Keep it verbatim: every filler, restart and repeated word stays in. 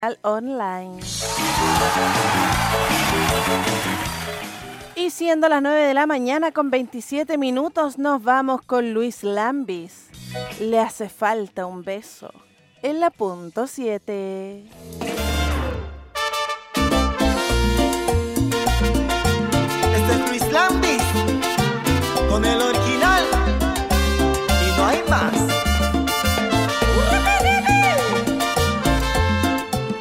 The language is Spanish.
Online. Y siendo las nueve de la mañana con veintisiete minutos, nos vamos con Luis Lambis. Le hace falta un beso. En la punto siete. Este es Luis Lambis con el orquídeo.